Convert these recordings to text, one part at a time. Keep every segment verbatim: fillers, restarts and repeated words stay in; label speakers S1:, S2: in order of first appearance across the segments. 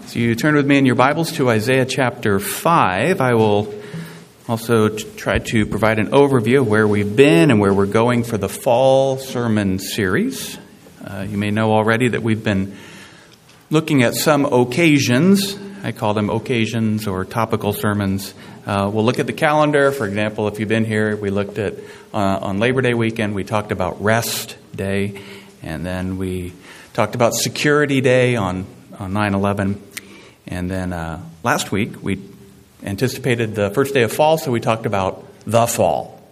S1: So you turn with me in your Bibles to Isaiah chapter five. I will also t- try to provide an overview of where we've been and where we're going for the fall sermon series. Uh, you may know already that we've been looking at some occasions. I call them occasions or topical sermons. Uh, we'll look at the calendar. For example, if you've been here, we looked at uh, on Labor Day weekend, we talked about Rest Day, and then we talked about Security Day on, on nine eleven. And then uh, last week, we anticipated the first day of fall, so we talked about the fall.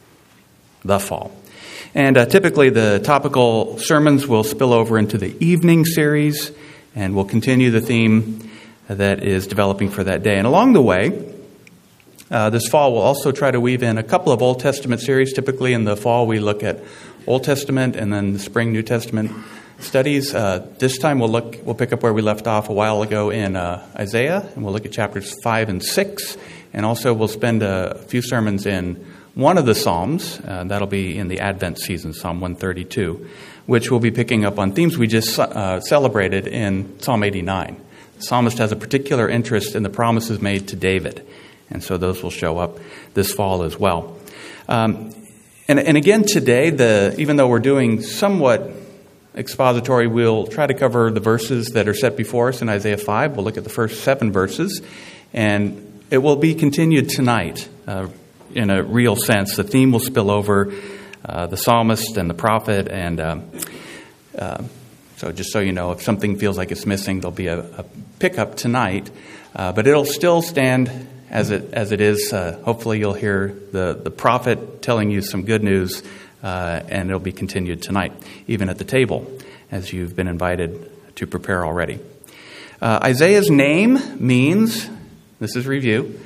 S1: The fall. And uh, typically, the topical sermons will spill over into the evening series, and we'll continue the theme that is developing for that day. And along the way, uh, this fall, we'll also try to weave in a couple of Old Testament series. Typically, in the fall, we look at Old Testament, and then the spring New Testament studies. Uh, this time we'll look. We'll pick up where we left off a while ago in uh, Isaiah, and we'll look at chapters five and six, and also we'll spend a few sermons in one of the Psalms. Uh, that'll be in the Advent season, Psalm one thirty-two, which will be picking up on themes we just uh, celebrated in Psalm eighty-nine. The psalmist has a particular interest in the promises made to David, and so those will show up this fall as well. Um, and, and again today, the even though we're doing somewhat expository, we'll try to cover the verses that are set before us in Isaiah five. We'll look at the first seven verses, and it will be continued tonight uh, in a real sense. The theme will spill over uh, the psalmist and the prophet, and um, uh, so just so you know, if something feels like it's missing, there'll be a, a pickup tonight, uh, but it'll still stand as it as it is. Uh, hopefully you'll hear the, the prophet telling you some good news, Uh, and it'll be continued tonight, even at the table, as you've been invited to prepare already. Uh, Isaiah's name means, this is review,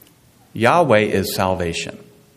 S1: Yahweh is salvation.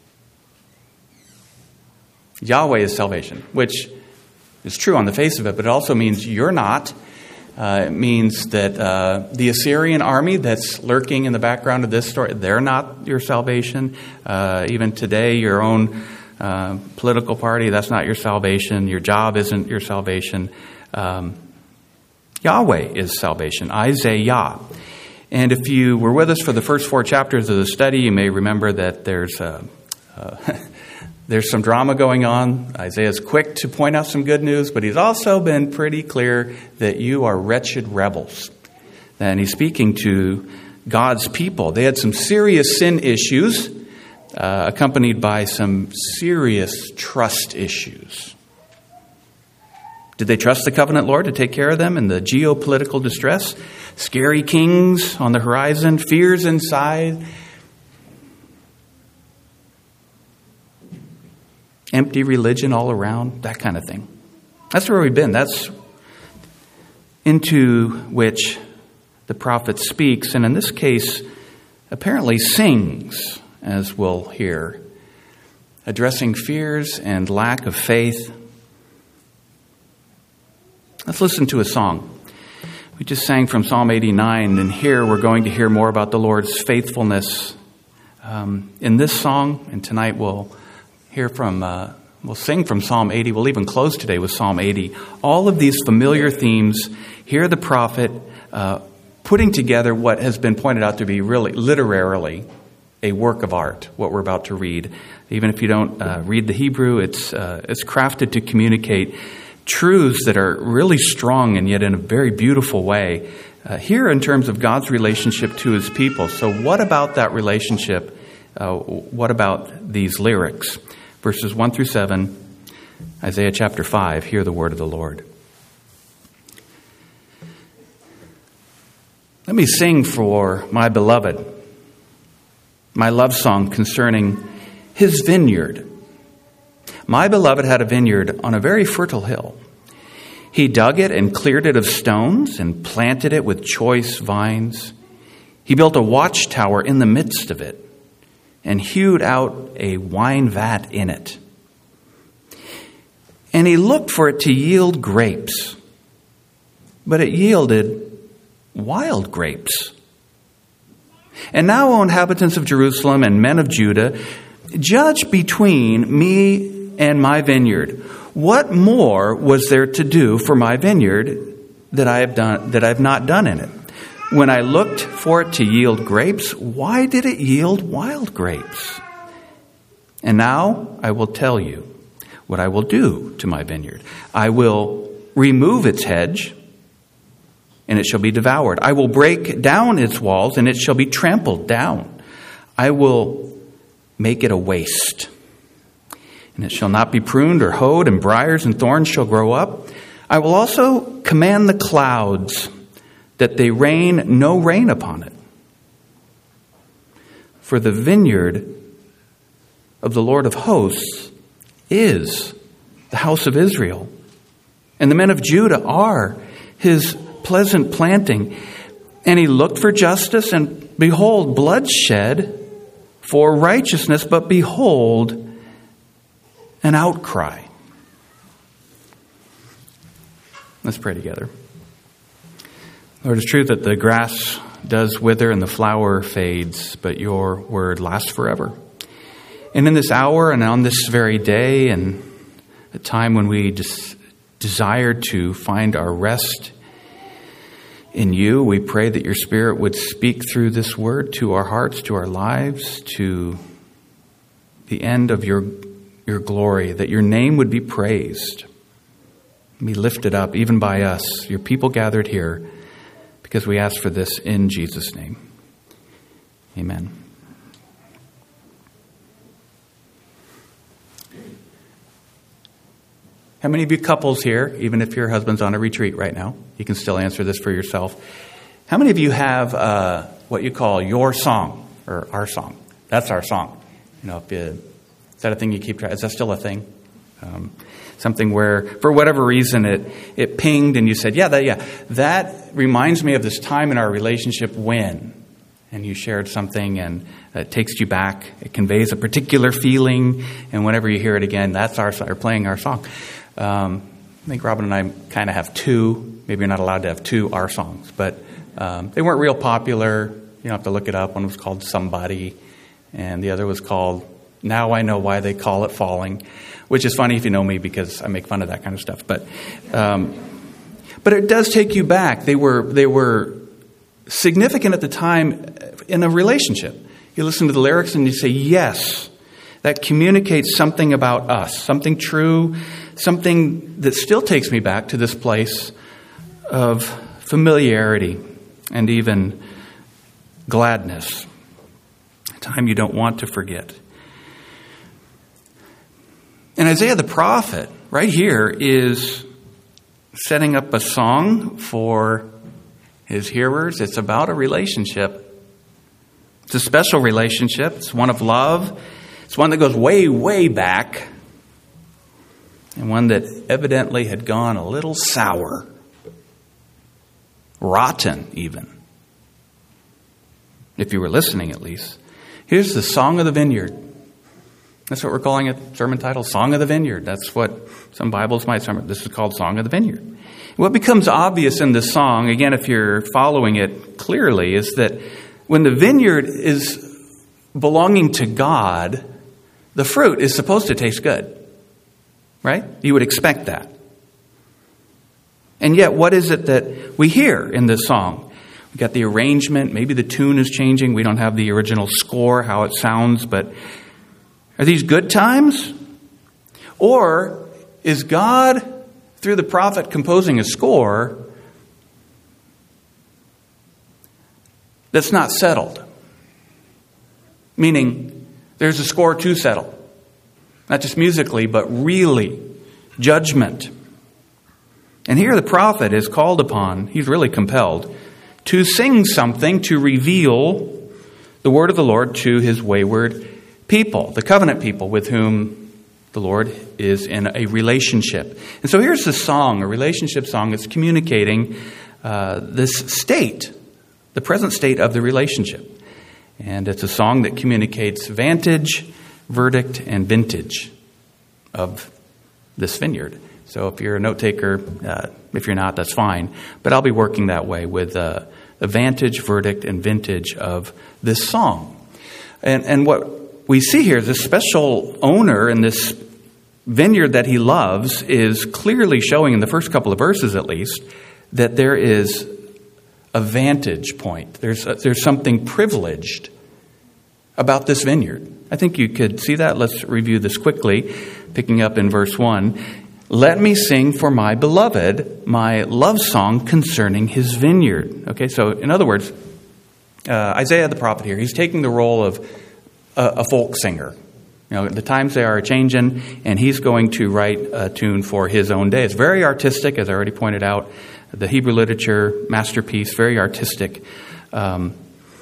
S1: Yahweh is salvation, which is true on the face of it, but it also means you're not. Uh, it means that uh, the Assyrian army that's lurking in the background of this story, they're not your salvation. Uh, even today, your own Uh, political party, that's not your salvation. Your job isn't your salvation. Um, Yahweh is salvation. Isaiah. And if you were with us for the first four chapters of the study, you may remember that there's uh, uh, there's some drama going on. Isaiah's quick to point out some good news, but he's also been pretty clear that you are wretched rebels. And he's speaking to God's people. They had some serious sin issues, Uh, accompanied by some serious trust issues. Did they trust the covenant Lord to take care of them in the geopolitical distress? Scary kings on the horizon, fears inside, empty religion all around, that kind of thing. That's where we've been. That's into which the prophet speaks, and in this case, apparently sings, as we'll hear, addressing fears and lack of faith. Let's listen to a song. We just sang from Psalm eighty-nine, and here we're going to hear more about the Lord's faithfulness um, in this song. And tonight we'll hear from, uh, we'll sing from Psalm eighty. We'll even close today with Psalm eighty. All of these familiar themes. Hear the prophet uh, putting together what has been pointed out to be really, literarily, a work of art, what we're about to read. Even if you don't uh, read the Hebrew, it's uh, it's crafted to communicate truths that are really strong and yet in a very beautiful way. Uh, here in terms of God's relationship to his people. So what about that relationship? Uh, what about these lyrics? Verses one through seven, Isaiah chapter five, hear the word of the Lord. Let me sing for my beloved, my love song concerning his vineyard. My beloved had a vineyard on a very fertile hill. He dug it and cleared it of stones and planted it with choice vines. He built a watchtower in the midst of it and hewed out a wine vat in it. And he looked for it to yield grapes, but it yielded wild grapes. And now, O inhabitants of Jerusalem and men of Judah, judge between me and my vineyard. What more was there to do for my vineyard that I have done that I have not done in it? When I looked for it to yield grapes, why did it yield wild grapes? And now I will tell you what I will do to my vineyard. I will remove its hedge, and it shall be devoured. I will break down its walls, and it shall be trampled down. I will make it a waste, and it shall not be pruned or hoed, and briars and thorns shall grow up. I will also command the clouds that they rain no rain upon it. For the vineyard of the Lord of hosts is the house of Israel, and the men of Judah are his pleasant planting. And he looked for justice, and behold, bloodshed, for righteousness, but behold, an outcry. Let's pray together. Lord, it's true that the grass does wither and the flower fades, but your word lasts forever. And in this hour and on this very day, and a time when we des- desire to find our rest in you, we pray that your Spirit would speak through this word to our hearts, to our lives, to the end of your, your glory, that your name would be praised, be lifted up even by us, your people gathered here, because we ask for this in Jesus' name. Amen. How many of you couples here, even if your husband's on a retreat right now, you can still answer this for yourself. How many of you have uh, what you call your song or our song? That's our song. You know, if you, is that a thing you keep track? Is that still a thing? Um, something where, for whatever reason, it it pinged and you said, "Yeah, that yeah, that reminds me of this time in our relationship when," and you shared something and it takes you back. It conveys a particular feeling, and whenever you hear it again, that's our or playing our song. Um, I think Robin and I kind of have two. Maybe you're not allowed to have two our songs, but um, they weren't real popular. You don't have to look it up. One was called Somebody, and the other was called Now I Know Why They Call It Falling, which is funny if you know me because I make fun of that kind of stuff. But um, but it does take you back. They were they were significant at the time in a relationship. You listen to the lyrics and you say, yes, that communicates something about us, something true, something that still takes me back to this place of familiarity and even gladness, a time you don't want to forget. And Isaiah the prophet, right here, is setting up a song for his hearers. It's about a relationship. It's a special relationship. It's one of love. It's one that goes way, way back. And one that evidently had gone a little sour. Rotten, even. If you were listening, at least. Here's the Song of the Vineyard. That's what we're calling it, sermon title, Song of the Vineyard. That's what some Bibles might say. This is called Song of the Vineyard. What becomes obvious in this song, again, if you're following it clearly, is that when the vineyard is belonging to God, the fruit is supposed to taste good. Right? You would expect that. And yet, what is it that we hear in this song? We've got the arrangement. Maybe the tune is changing. We don't have the original score, how it sounds. But are these good times? Or is God, through the prophet, composing a score that's not settled? Meaning, there's a score to settle. Not just musically, but really, judgment. And here the prophet is called upon, he's really compelled, to sing something to reveal the word of the Lord to his wayward people, the covenant people with whom the Lord is in a relationship. And so here's the song, a relationship song that's communicating uh, this state, the present state of the relationship. And it's a song that communicates vantage, verdict, and vintage of this vineyard. So if you're a note taker, uh, if you're not, that's fine. But I'll be working that way with uh, the vantage, verdict, and vintage of this song. And, and what we see here, this special owner in this vineyard that he loves is clearly showing in the first couple of verses at least that there is a vantage point. There's a, there's something privileged about this vineyard. I think you could see that. Let's review this quickly, picking up in verse one. Let me sing for my beloved my love song concerning his vineyard. Okay, so in other words, uh, Isaiah the prophet here, he's taking the role of a, a folk singer. You know, the times they are changing, and he's going to write a tune for his own day. It's very artistic, as I already pointed out. The Hebrew literature, masterpiece, very artistic. Um,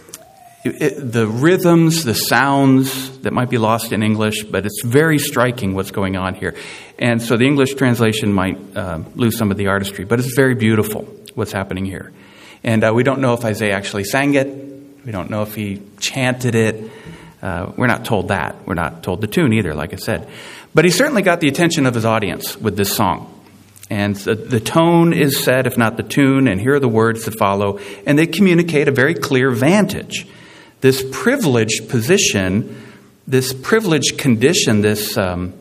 S1: it, it, the rhythms, the sounds that might be lost in English, but it's very striking what's going on here. And so the English translation might uh, lose some of the artistry, but it's very beautiful what's happening here. And uh, we don't know if Isaiah actually sang it. We don't know if he chanted it. Uh, we're not told that. We're not told the tune either, like I said. But he certainly got the attention of his audience with this song. And the, the tone is set, if not the tune, and here are the words that follow. And they communicate a very clear vantage. This privileged position, this privileged condition, this um,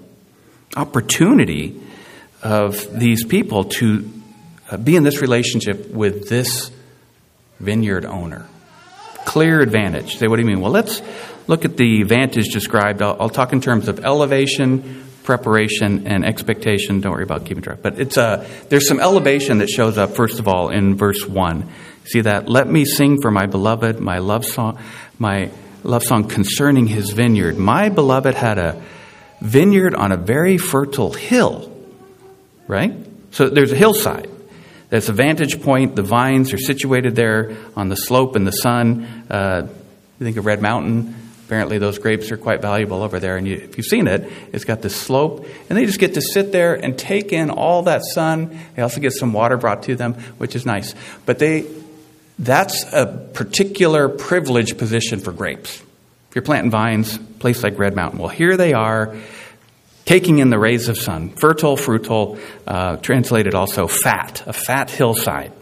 S1: opportunity of these people to uh, be in this relationship with this vineyard owner. Clear advantage. Say, what do you mean? Well, let's look at the vantage described. I'll, I'll talk in terms of elevation, preparation, and expectation. Don't worry about keeping track. But it's a, there's some elevation that shows up, first of all, in verse one. See that? Let me sing for my beloved, my love song, my love song concerning his vineyard. My beloved had a vineyard on a very fertile hill, right? So there's a hillside. That's a vantage point. The vines are situated there on the slope in the sun. Uh, you think of Red Mountain. Apparently those grapes are quite valuable over there. And you, if you've seen it, it's got this slope. And they just get to sit there and take in all that sun. They also get some water brought to them, which is nice. But they that's a particular privileged position for grapes. If you're planting vines, a place like Red Mountain. Well, here they are, taking in the rays of sun. Fertile, fruitful, uh, translated also fat, a fat hillside.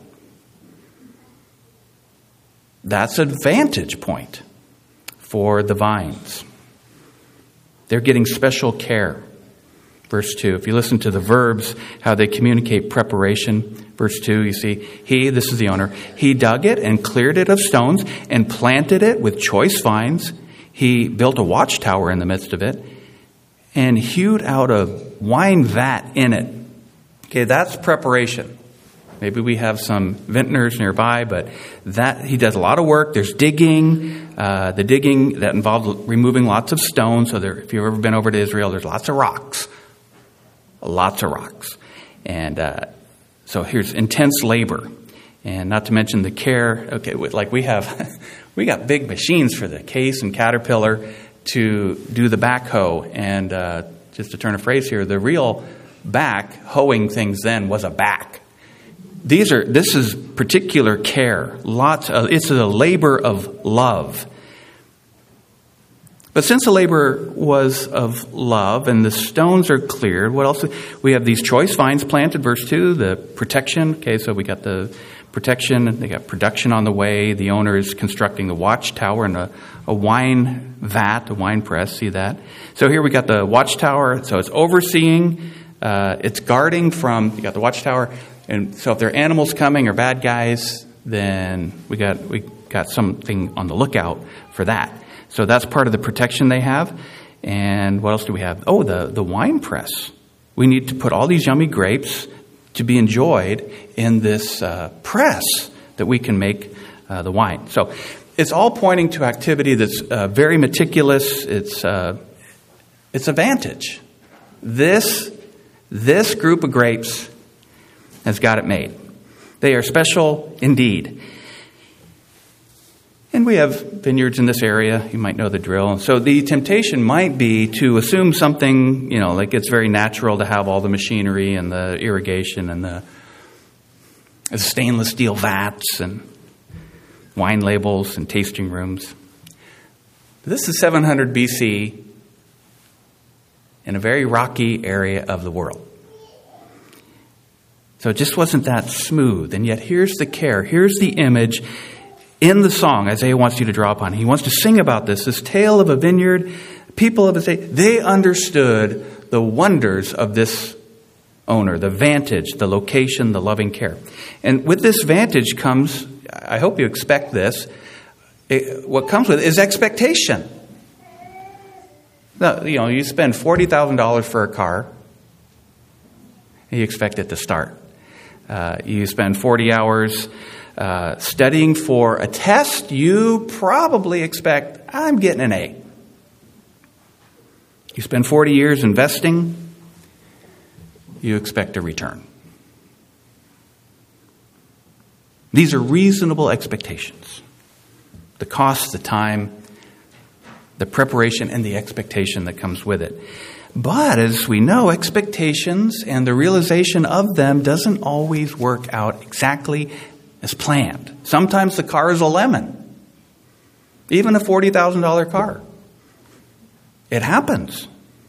S1: That's a vantage point for the vines. They're getting special care. Verse two, if you listen to the verbs, how they communicate preparation. Verse two, you see, he, this is the owner, he dug it and cleared it of stones and planted it with choice vines. He built a watchtower in the midst of it and hewed out a wine vat in it. Okay, that's preparation. Maybe we have some vintners nearby, but that he does a lot of work. There's digging, uh, the digging that involved removing lots of stones. So there, if you've ever been over to Israel, there's lots of rocks, lots of rocks. And uh, so here's intense labor. And not to mention the care. Okay, like we have, we got big machines for the Case and Caterpillar to do the backhoe. And uh, just to turn a phrase here, the real back hoeing things then was a back. These are. This is particular care. Lots. Of, it's a labor of love. But since the labor was of love and the stones are cleared, what else? We have these choice vines planted. Verse two, the protection. Okay, so we got the protection. They got production on the way. The owner is constructing the watchtower and a, a wine vat, a wine press. See that? So here we got the watchtower. So it's overseeing. Uh, it's guarding from. You got the watchtower. And so if there are animals coming or bad guys, then we got we got something on the lookout for that. So that's part of the protection they have. And what else do we have? Oh, the, the wine press. We need to put all these yummy grapes to be enjoyed in this uh, press that we can make uh, the wine. So it's all pointing to activity that's uh, very meticulous. It's uh, it's a vantage. This this group of grapes has got it made. They are special indeed. And we have vineyards in this area. You might know the drill. So the temptation might be to assume something, you know, like it's very natural to have all the machinery and the irrigation and the, the stainless steel vats and wine labels and tasting rooms. But this is seven hundred B C in a very rocky area of the world. So it just wasn't that smooth. And yet here's the care. Here's the image in the song Isaiah wants you to draw upon. He wants to sing about this, this tale of a vineyard. People of Isaiah, they understood the wonders of this owner, the vantage, the location, the loving care. And with this vantage comes, I hope you expect this, it, what comes with it is expectation. Now, you know, you spend forty thousand dollars for a car, and you expect it to start. Uh, you spend forty hours uh, studying for a test, you probably expect, I'm getting an A. You spend forty years investing, you expect a return. These are reasonable expectations. The cost, the time, the preparation, and the expectation that comes with it. But as we know, expectations and the realization of them doesn't always work out exactly as planned. Sometimes the car is a lemon, even a forty thousand dollars car. It happens.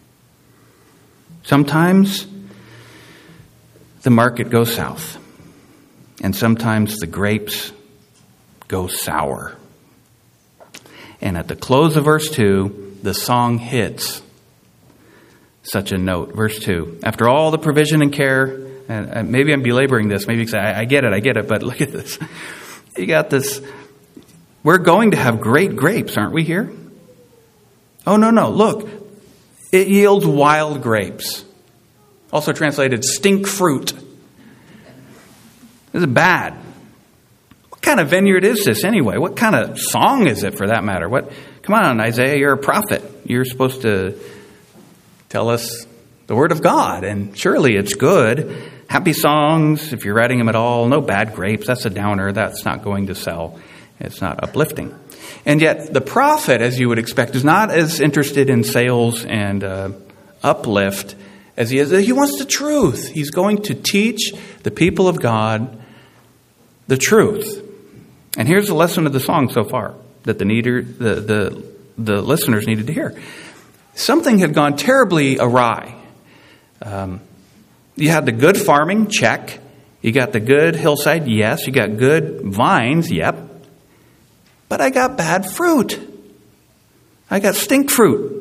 S1: Sometimes the market goes south, and sometimes the grapes go sour. And at the close of verse two, the song hits such a note. Verse two, after all the provision and care, and maybe I'm belaboring this, maybe you say, I get it, I get it, but look at this. You got this, we're going to have great grapes, aren't we here? Oh, no, no, look, it yields wild grapes. Also translated stink fruit. This is bad. What kind of vineyard is this anyway? What kind of song is it for that matter? What? Come on, Isaiah, you're a prophet. You're supposed to tell us the word of God, and surely it's good. Happy songs, if you're writing them at all. No bad grapes. That's a downer. That's not going to sell. It's not uplifting. And yet the prophet, as you would expect, is not as interested in sales and uh, uplift as he is. He wants the truth. He's going to teach the people of God the truth. And here's the lesson of the song so far that the needer, the, the, the listeners needed to hear. Something had gone terribly awry. Um, you had the good farming, check. You got the good hillside, yes. You got good vines, yep. But I got bad fruit. I got stink fruit.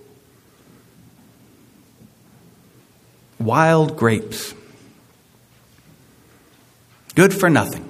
S1: Wild grapes. Good for nothing.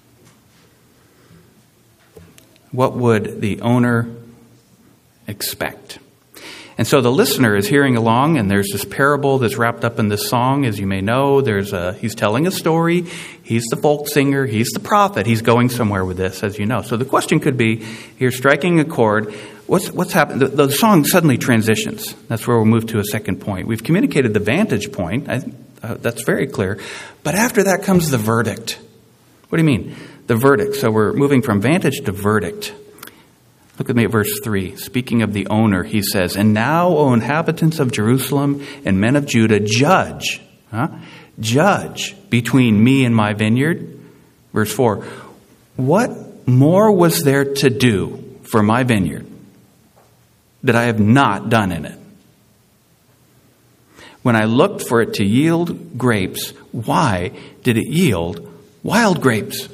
S1: What would the owner expect? And so the listener is hearing along, and there's this parable that's wrapped up in this song, as you may know. There's a, he's telling a story. He's the folk singer. He's the prophet. He's going somewhere with this, as you know. So the question could be, here striking a chord, what's what's happened? The, the song suddenly transitions. That's where we'll move to a second point. We've communicated the vantage point. I, uh, that's very clear. But after that comes the verdict. What do you mean? The verdict. So we're moving from vantage to verdict. Look at me at verse three. Speaking of the owner, he says, and now, O inhabitants of Jerusalem and men of Judah, judge, huh? judge between me and my vineyard. Verse four, what more was there to do for my vineyard that I have not done in it? When I looked for it to yield grapes, why did it yield wild grapes?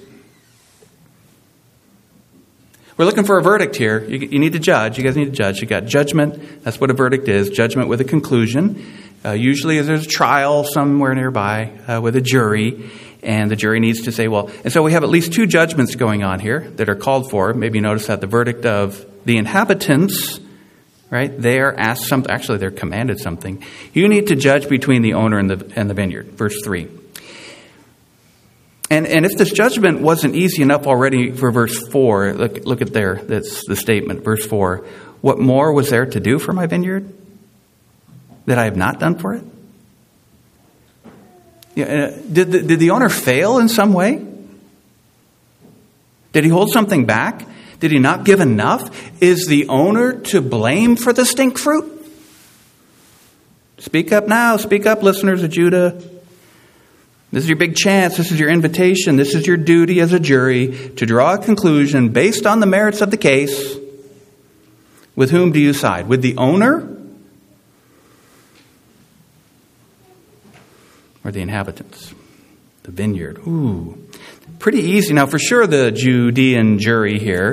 S1: We're looking for a verdict here. You, you need to judge. You guys need to judge. You got judgment. That's what a verdict is. Judgment with a conclusion. Uh, usually there's a trial somewhere nearby uh, with a jury. And the jury needs to say, well, and so we have at least two judgments going on here that are called for. Maybe you notice that the verdict of the inhabitants, right? They are asked something. Actually, they're commanded something. You need to judge between the owner and the, and the vineyard. Verse three. And and if this judgment wasn't easy enough already for verse four, look look at there, that's the statement, verse four. What more was there to do for my vineyard that I have not done for it? Yeah, did the, did the owner fail in some way? Did he hold something back? Did he not give enough? Is the owner to blame for the stink fruit? Speak up now. Speak up, listeners of Judah. This is your big chance. This is your invitation. This is your duty as a jury to draw a conclusion based on the merits of the case. With whom do you side? With the owner or the inhabitants? The vineyard. Ooh, pretty easy. Now, for sure, the Judean jury here,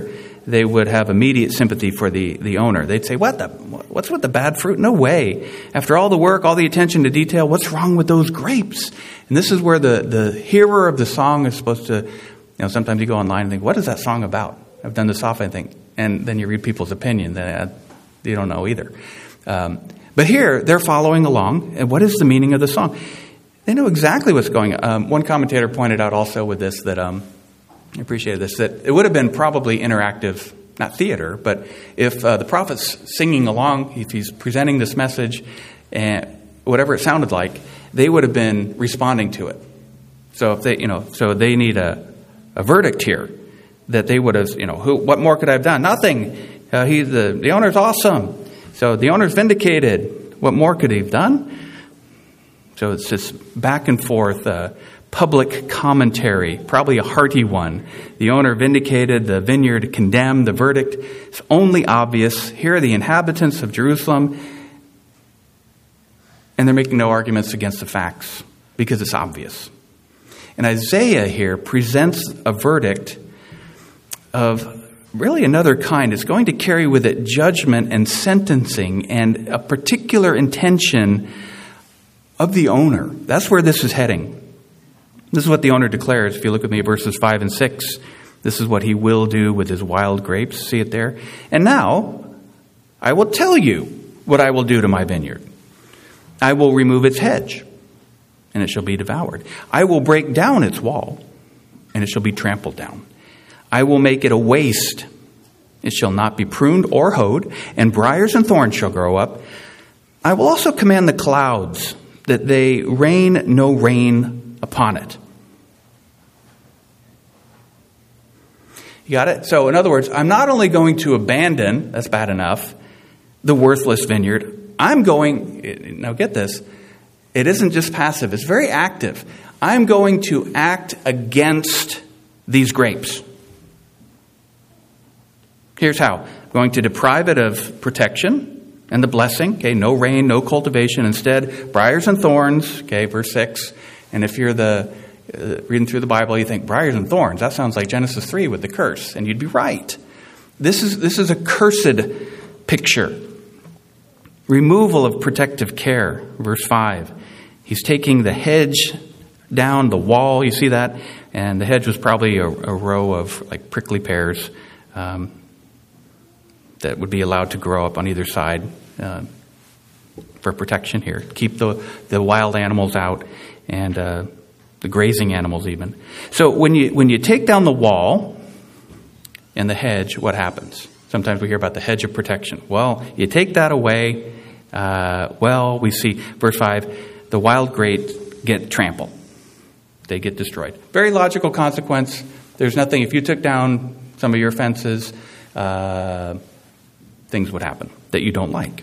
S1: they would have immediate sympathy for the, the owner. They'd say, what the, what's with the bad fruit? No way. After all the work, all the attention to detail, what's wrong with those grapes? And this is where the, the hearer of the song is supposed to, you know, sometimes you go online and think, what is that song about? I've done this often, I think. And then you read people's opinion. That you don't know either. Um, but here, they're following along. And what is the meaning of the song? They know exactly what's going on. Um, one commentator pointed out also with this that, um, I appreciated this, that it would have been probably interactive, not theater, but if uh, the prophet's singing along, if he's presenting this message, and whatever it sounded like, they would have been responding to it. So if they, you know, so they need a, a verdict here that they would have, you know, who, what more could I have done? Nothing. Uh, he, the, the owner's awesome. So the owner's vindicated. What more could he have done? So it's this back and forth uh, public commentary, probably a hearty one. The owner vindicated, the vineyard condemned, the verdict is only obvious. Here are the inhabitants of Jerusalem, and they're making no arguments against the facts because it's obvious. And Isaiah here presents a verdict of really another kind. It's going to carry with it judgment and sentencing and a particular intention of the owner. That's where this is heading. This is what the owner declares. If you look at me, verses five and six, this is what he will do with his wild grapes. See it there? And now, I will tell you what I will do to my vineyard. I will remove its hedge, and it shall be devoured. I will break down its wall, and it shall be trampled down. I will make it a waste. It shall not be pruned or hoed, and briars and thorns shall grow up. I will also command the clouds that they rain no rain upon it. You got it? So in other words, I'm not only going to abandon, that's bad enough, the worthless vineyard. I'm going, now get this, it isn't just passive, it's very active. I'm going to act against these grapes. Here's how. I'm going to deprive it of protection and the blessing. Okay, no rain, no cultivation. Instead, briars and thorns. Okay, verse six. And if you're the uh, reading through the Bible, you think briars and thorns. That sounds like Genesis three with the curse, and you'd be right. This is this is a cursed picture. Removal of protective care. Verse five. He's taking the hedge down, the wall. You see that, and the hedge was probably a, a row of like prickly pears. Um, that would be allowed to grow up on either side uh, for protection here. Keep the, the wild animals out and uh, the grazing animals even. So when you when you take down the wall and the hedge, what happens? Sometimes we hear about the hedge of protection. Well, you take that away, uh, well, we see, verse five, the wild grapes get trampled. They get destroyed. Very logical consequence. There's nothing, if you took down some of your fences, uh, things would happen that you don't like.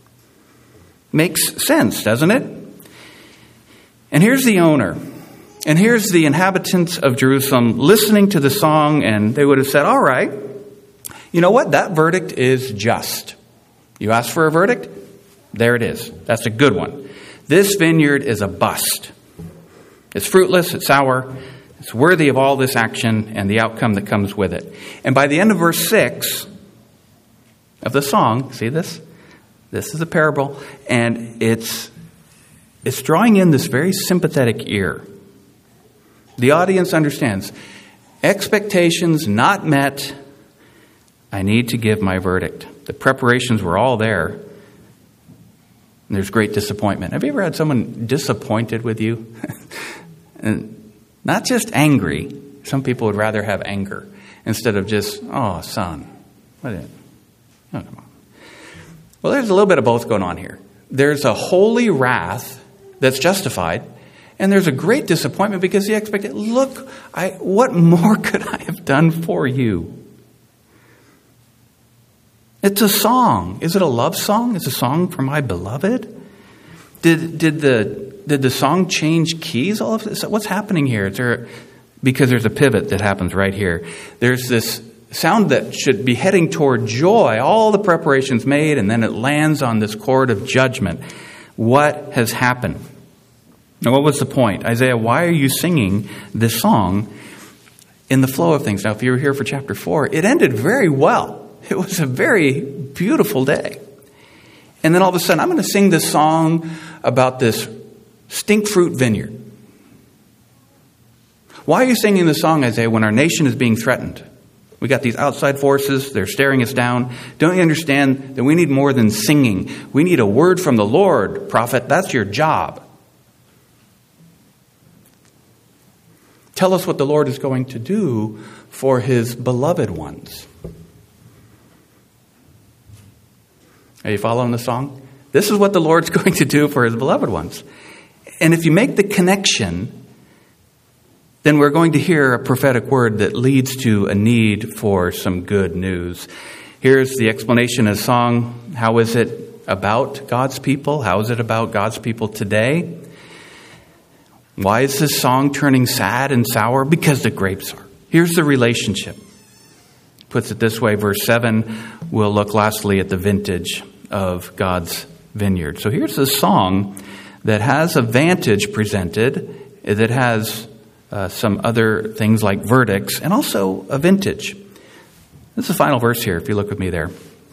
S1: Makes sense, doesn't it? And here's the owner. And here's the inhabitants of Jerusalem listening to the song, and they would have said, all right, you know what? That verdict is just. You asked for a verdict? There it is. That's a good one. This vineyard is a bust. It's fruitless, it's sour, it's worthy of all this action and the outcome that comes with it. And by the end of verse six of the song, see this? This is a parable, and it's it's drawing in this very sympathetic ear. The audience understands. Expectations not met. I need to give my verdict. The preparations were all there. And there's great disappointment. Have you ever had someone disappointed with you? And not just angry. Some people would rather have anger instead of just, oh, son. What is it? Oh, come on. Well, there's a little bit of both going on here. There's a holy wrath that's justified, and there's a great disappointment because the expectation, look, I, what more could I have done for you? It's a song. Is it a love song? It's a song for my beloved? Did did the did the song change keys? All of this? What's happening here? Is there, because there's a pivot that happens right here. There's this sound that should be heading toward joy. All the preparations made, and then it lands on this chord of judgment. What has happened? Now, what was the point? Isaiah, why are you singing this song? in the flow of things. Now, if you were here for chapter four, it ended very well. It was a very beautiful day. And then all of a sudden, I'm going to sing this song about this stink fruit vineyard. Why are you singing this song, Isaiah, when our nation is being threatened? We got these outside forces. They're staring us down. Don't you understand that we need more than singing? We need a word from the Lord, prophet. That's your job. Tell us what the Lord is going to do for his beloved ones. Are you following the song? This is what the Lord's going to do for his beloved ones. And if you make the connection, then we're going to hear a prophetic word that leads to a need for some good news. Here's the explanation of the song. How is it about God's people? How is it about God's people today? Why is this song turning sad and sour? Because the grapes are. Here's the relationship. Puts it this way, verse seven, we'll look lastly at the vintage of God's vineyard. So here's a song that has a vantage presented, that has uh, some other things like verdicts, and also a vintage. This is the final verse here, if you look with me there.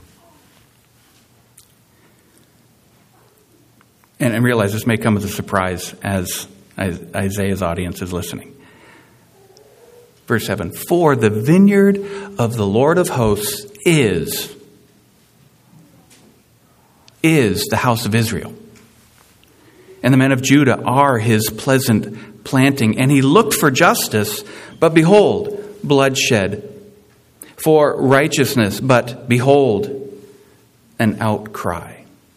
S1: And, and realize this may come as a surprise as Isaiah's audience is listening. Verse seven, for the vineyard of the Lord of hosts is, is the house of Israel. And the men of Judah are his pleasant planting. And he looked for justice, but behold, bloodshed. For righteousness, but behold, an outcry.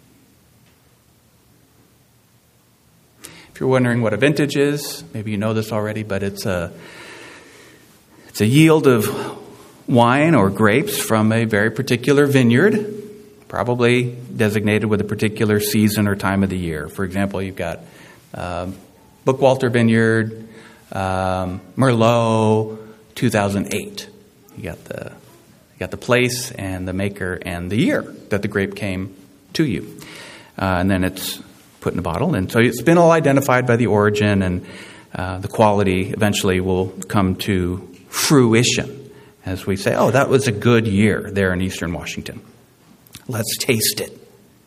S1: If you're wondering what a vintage is, maybe you know this already, but it's a it's a yield of wine or grapes from a very particular vineyard, probably designated with a particular season or time of the year. For example, you've got um, Bookwalter Vineyard, um, Merlot, two thousand eight. You got the you got the place and the maker and the year that the grape came to you, uh, and then it's put in a bottle, and so it's been all identified by the origin, and uh, the quality eventually will come to fruition as we say, oh, that was a good year there in Eastern Washington. Let's taste it.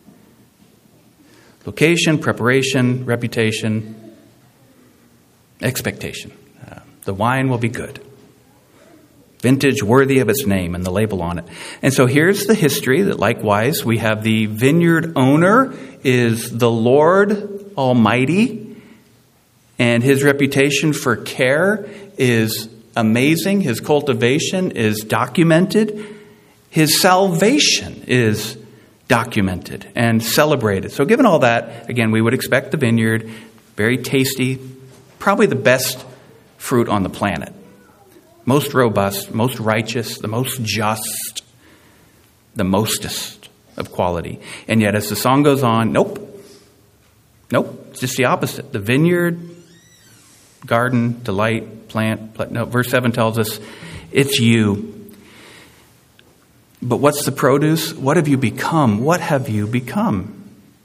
S1: Location, preparation, reputation, expectation. Uh, the wine will be good. Vintage worthy of its name and the label on it. And so here's the history that likewise we have the vineyard owner is the Lord Almighty, and his reputation for care is amazing. His cultivation is documented. His salvation is documented and celebrated. So given all that, again, we would expect the vineyard, very tasty, probably the best fruit on the planet. Most robust, most righteous, the most just, the mostest of quality. And yet as the song goes on, nope. Nope, it's just the opposite. The vineyard, garden, delight, plant, plant no, verse seven tells us it's you. But what's the produce? What have you become? What have you become?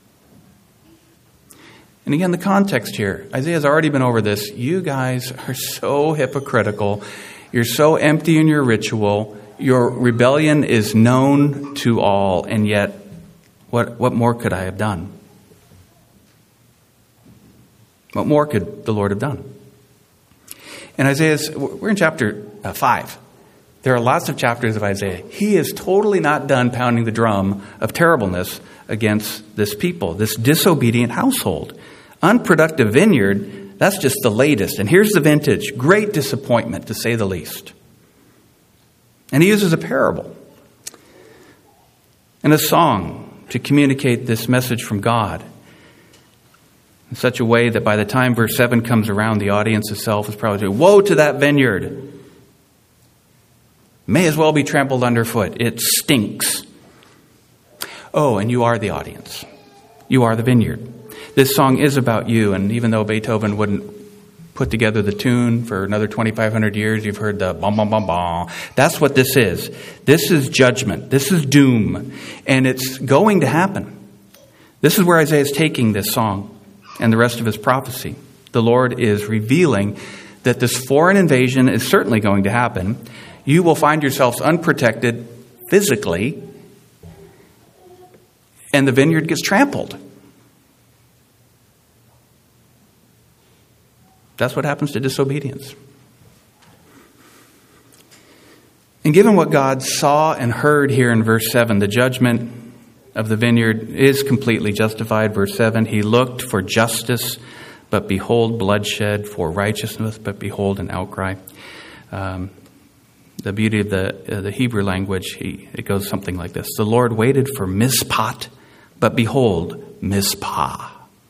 S1: And again, the context here, Isaiah's already been over this. You guys are so hypocritical. You're so empty in your ritual. Your rebellion is known to all. And yet, what, what more could I have done? What more could the Lord have done? And Isaiah's, we're in chapter uh, five. There are lots of chapters of Isaiah. He is totally not done pounding the drum of terribleness against this people, this disobedient household. Unproductive vineyard, that's just the latest. And here's the vintage. Great disappointment, to say the least. And he uses a parable and a song to communicate this message from God in such a way that by the time verse seven comes around, the audience itself is probably saying, woe to that vineyard. May as well be trampled underfoot. It stinks. Oh, and you are the audience. You are the vineyard. This song is about you, and even though Beethoven wouldn't put together the tune for another twenty-five hundred years, you've heard the bum, bum, bum, bum. That's what this is. This is judgment. This is doom, and it's going to happen. This is where Isaiah is taking this song and the rest of his prophecy. The Lord is revealing that this foreign invasion is certainly going to happen. You will find yourselves unprotected physically, and the vineyard gets trampled. That's what happens to disobedience. And given what God saw and heard here in verse seven, the judgment of the vineyard is completely justified. Verse seven, he looked for justice, but behold bloodshed, for righteousness, but behold an outcry. Um, the beauty of the uh, the Hebrew language, he, it goes something like this. The Lord waited for mishpat, but behold mizpah.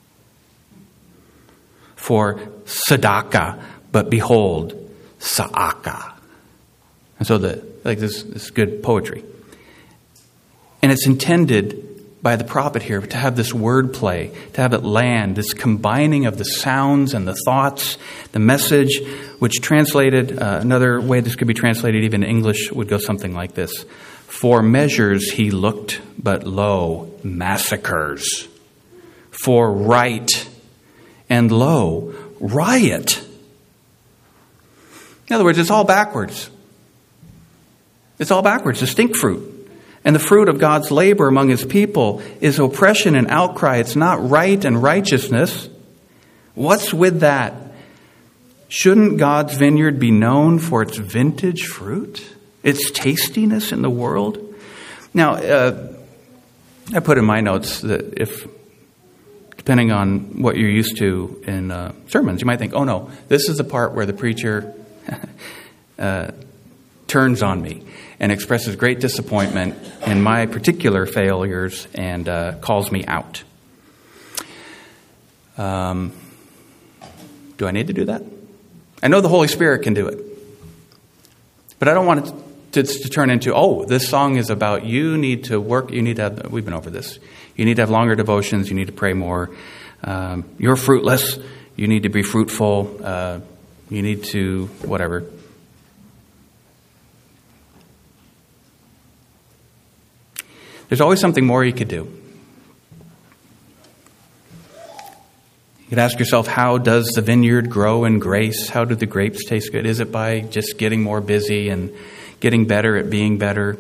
S1: For tzedakah, but behold sa'aka. And so the like this, this is good poetry. And it's intended by the prophet here to have this word play, to have it land, this combining of the sounds and the thoughts, the message, which translated, uh, another way this could be translated even in English would go something like this. For measures he looked, but lo, massacres. For right, and lo, riot. In other words, it's all backwards. It's all backwards, the stink fruit. And the fruit of God's labor among his people is oppression and outcry. It's not right and righteousness. What's with that? Shouldn't God's vineyard be known for its vintage fruit? Its tastiness in the world? Now, uh, I put in my notes that if, depending on what you're used to in uh, sermons, you might think, oh no, this is the part where the preacher uh, turns on me and expresses great disappointment in my particular failures and uh, calls me out. Um, do I need to do that? I know the Holy Spirit can do it. But I don't want it to, to, to turn into, oh, this song is about you need to work, you need to have, we've been over this. You need to have longer devotions, you need to pray more. Um, you're fruitless, you need to be fruitful, uh, you need to whatever. There's always something more you could do. You could ask yourself, how does the vineyard grow in grace? How do the grapes taste good? Is it by just getting more busy and getting better at being better?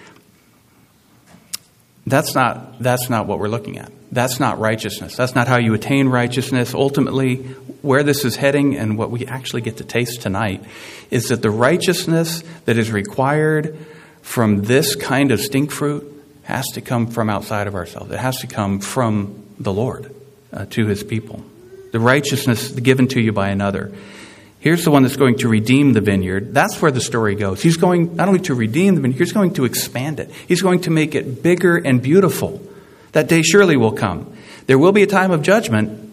S1: That's not, that's not what we're looking at. That's not righteousness. That's not how you attain righteousness. Ultimately, where this is heading and what we actually get to taste tonight is that the righteousness that is required from this kind of stink fruit has to come from outside of ourselves. It has to come from the Lord uh, to his people. The righteousness given to you by another. Here's the one that's going to redeem the vineyard. That's where the story goes. He's going not only to redeem the vineyard, he's going to expand it. He's going to make it bigger and beautiful. That day surely will come. There will be a time of judgment,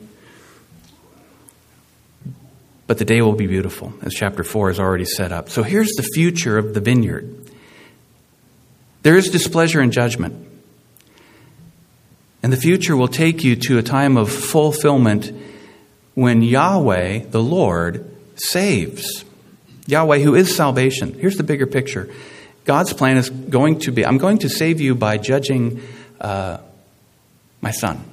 S1: but the day will be beautiful, as chapter four is already set up. So here's the future of the vineyard. There is displeasure and judgment. And the future will take you to a time of fulfillment when Yahweh, the Lord, saves. Yahweh, who is salvation. Here's the bigger picture. God's plan is going to be, I'm going to save you by judging uh, my son.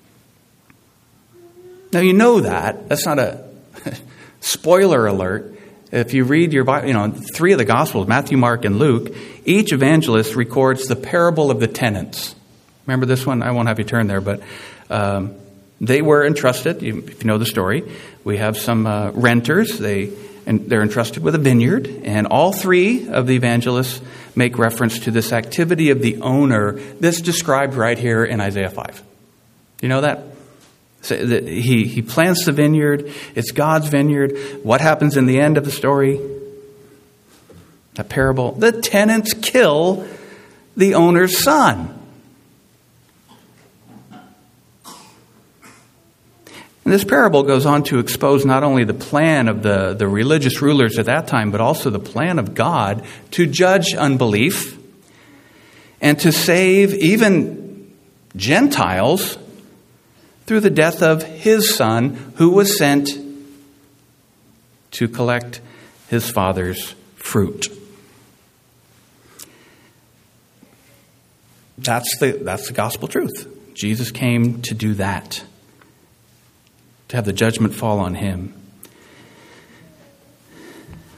S1: Now you know that. That's not a spoiler alert. If you read your Bible, you know, three of the Gospels, Matthew, Mark, and Luke, each evangelist records the parable of the tenants. Remember this one? I won't have you turn there, but um, they were entrusted, if you know the story, we have some uh, renters. They, and they're entrusted with a vineyard, and all three of the evangelists make reference to this activity of the owner that's described right here in Isaiah five. You know that? So that he, he plants the vineyard. It's God's vineyard. What happens in the end of the story? That parable. The tenants kill the owner's son. And this parable goes on to expose not only the plan of the, the religious rulers at that time, but also the plan of God to judge unbelief and to save even Gentiles through the death of his son, who was sent to collect his father's fruit. That's the, that's the gospel truth. Jesus came to do that, to have the judgment fall on him.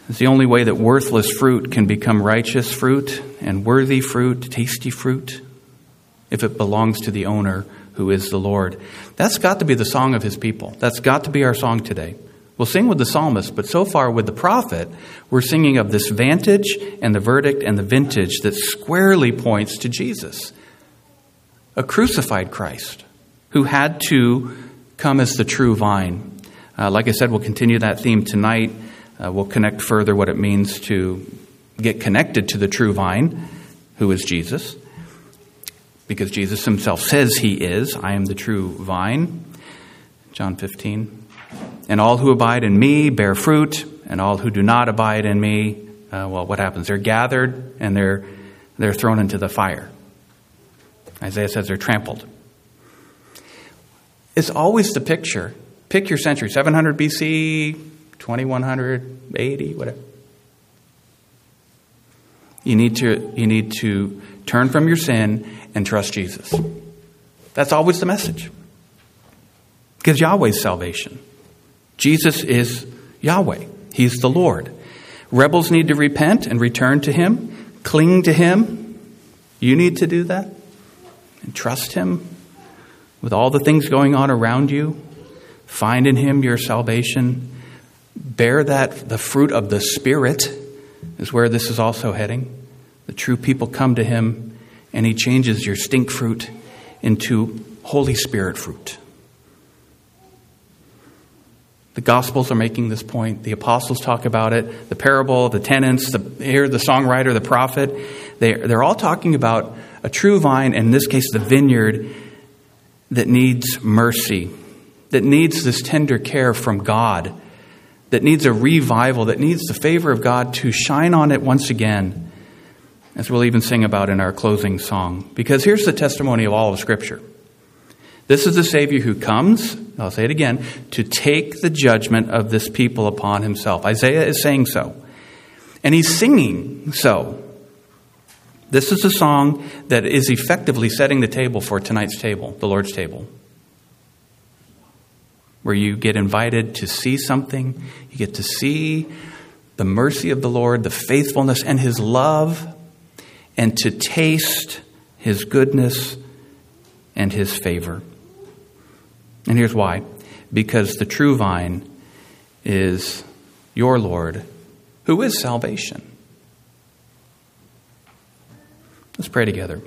S1: It's the only way that worthless fruit can become righteous fruit and worthy fruit, tasty fruit, if it belongs to the owner who is the Lord. That's got to be the song of his people. That's got to be our song today. We'll sing with the psalmist, but so far with the prophet, we're singing of this vantage and the verdict and the vintage that squarely points to Jesus, a crucified Christ who had to come as the true vine. Uh, like I said, we'll continue that theme tonight. Uh, we'll connect further what it means to get connected to the true vine, who is Jesus, because Jesus himself says he is. I am the true vine. John fifteen. And all who abide in me bear fruit, and all who do not abide in me, uh, well, what happens? They're gathered and they're they're thrown into the fire. Isaiah says they're trampled. It's always the picture. Pick your century, seven hundred B C, twenty-one hundred, eighty, whatever. You need to you need to turn from your sin and trust Jesus. That's always the message. Because Yahweh's salvation. Jesus is Yahweh. He's the Lord. Rebels need to repent and return to him. Cling to him. You need to do that. And trust him with all the things going on around you. Find in him your salvation. Bear that, the fruit of the Spirit is where this is also heading. The true people come to him and he changes your stink fruit into Holy Spirit fruit. The Gospels are making this point. The apostles talk about it. The parable, the tenants, the, here the songwriter, the prophet. They're, they're all talking about a true vine, and in this case the vineyard, that needs mercy, that needs this tender care from God, that needs a revival, that needs the favor of God to shine on it once again, as we'll even sing about in our closing song. Because here's the testimony of all of Scripture. This is the Savior who comes, I'll say it again, to take the judgment of this people upon himself. Isaiah is saying so. And he's singing so. This is a song that is effectively setting the table for tonight's table, the Lord's table. Where you get invited to see something. You get to see the mercy of the Lord, the faithfulness and his love, and to taste his goodness and his favor. And here's why. Because the true vine is your Lord, who is salvation. Let's pray together.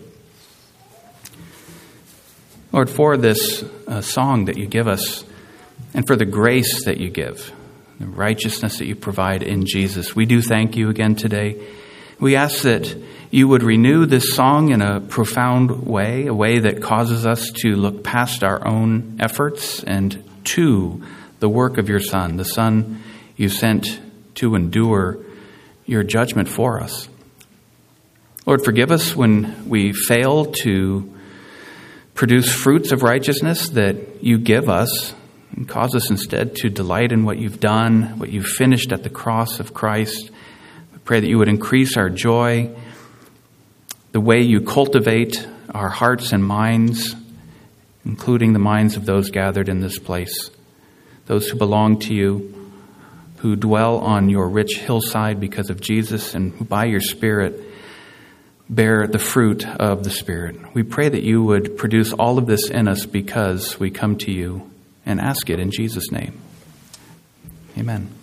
S1: Lord, for this uh, song that you give us, and for the grace that you give, the righteousness that you provide in Jesus, we do thank you again today. We ask that you would renew this song in a profound way, a way that causes us to look past our own efforts and to the work of your Son, the Son you sent to endure your judgment for us. Lord, forgive us when we fail to produce fruits of righteousness that you give us, and cause us instead to delight in what you've done, what you've finished at the cross of Christ. We pray that you would increase our joy, the way you cultivate our hearts and minds, including the minds of those gathered in this place, those who belong to you, who dwell on your rich hillside because of Jesus, and who by your Spirit bear the fruit of the Spirit. We pray that you would produce all of this in us because we come to you and ask it in Jesus' name. Amen.